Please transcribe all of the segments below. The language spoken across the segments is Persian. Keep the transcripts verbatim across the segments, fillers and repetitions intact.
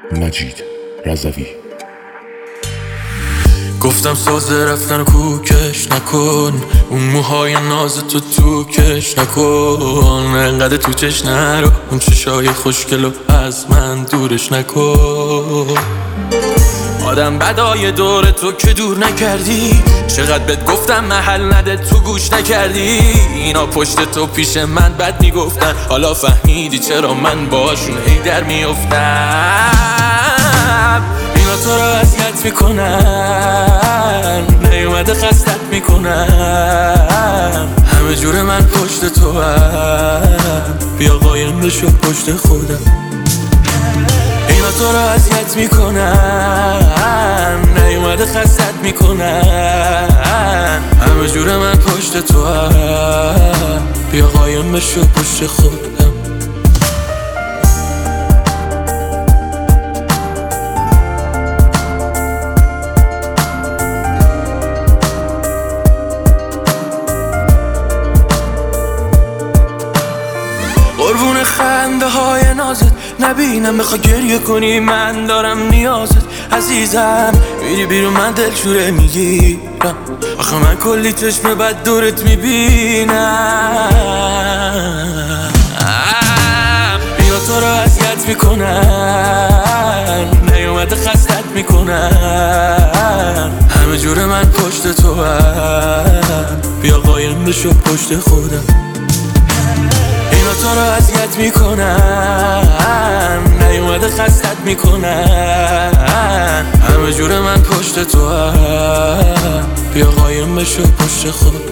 مجید رضوی. گفتم سازه رفتن کوکش نکن، اون موهای ناز تو تو کش نکن، انقدر تو چش نرو، اون چشای خوشگلو از من دورش نکن. آدم بدای دور تو که دور نکردی، چقدر بهت گفتم محل نده تو گوش نکردی. اینا پشت تو پیش من بد میگفتن، حالا فهمیدی چرا من باشون هی در میافتم. اینا تو رو اذیت میکنن، نیومده خستت میکنن، همه جور من پشت تو هم، بیا قایم بشو پشت خودم. اینا تو رو اذیت میکنن، نیومده خستت میکنن، همه جور من پشت تو هم، بیا قایم بشو پشت خودم. قربون خنده های نازت نبینم، بخوا گریه کنی من دارم نیازت. عزیزم میری بیرون من دلشوره میگیرم، آخه من کلی چشم بد دورت میبینم. اینا تو رو اذیت میکنن، نیومده خستت میکنن، همه جور من پشت تو هم، بیا قایم بشو پشت خودم. اینا تو رو اذیت میکنن، نیومده خستت میکنن، همه جور من پشت تو هم، بیا قایم بشو پشت خودم.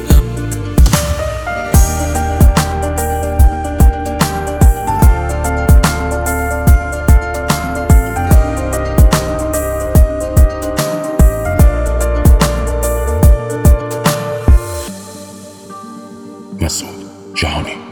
مسعود جهانی.